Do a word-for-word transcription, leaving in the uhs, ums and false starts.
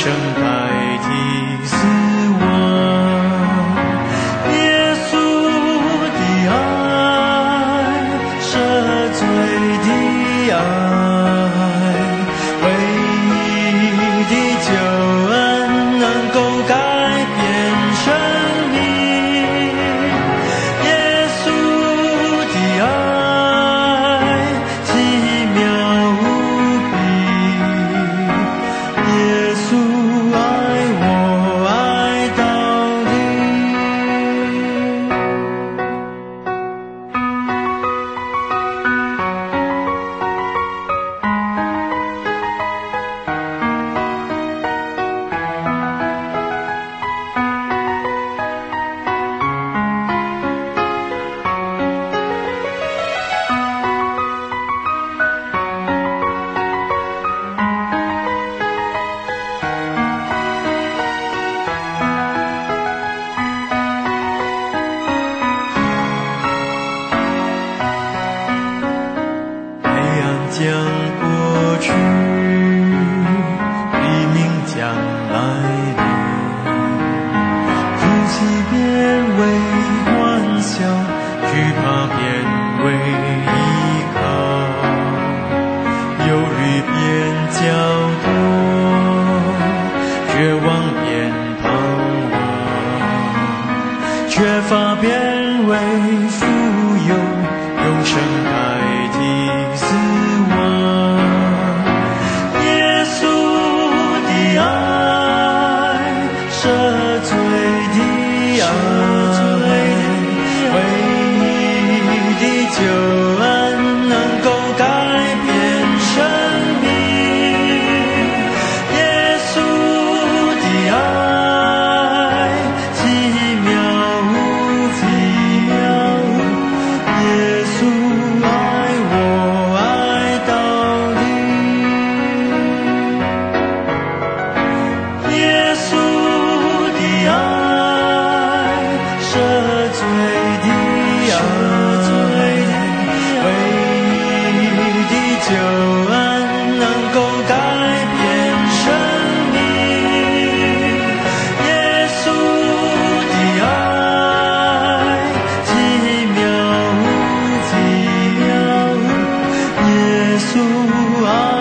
生代替死亡。耶稣的爱，赦罪的爱，唯一的救恩能够改变生命。耶稣的爱奇妙无比，耶稣爱我爱到将过去，黎明将来临，哭泣变为欢笑，惧怕变为依靠，忧虑变交托，绝望变盼望，缺乏变为富有，永生代替死亡。耶稣的爱，赦罪的爱，唯一的救恩能够改变生命。耶稣的爱奇妙无比，耶稣爱我爱到底。耶稣的爱，赦罪的爱，唯一的救恩能够改变生命。耶稣的爱奇妙无比，耶稣爱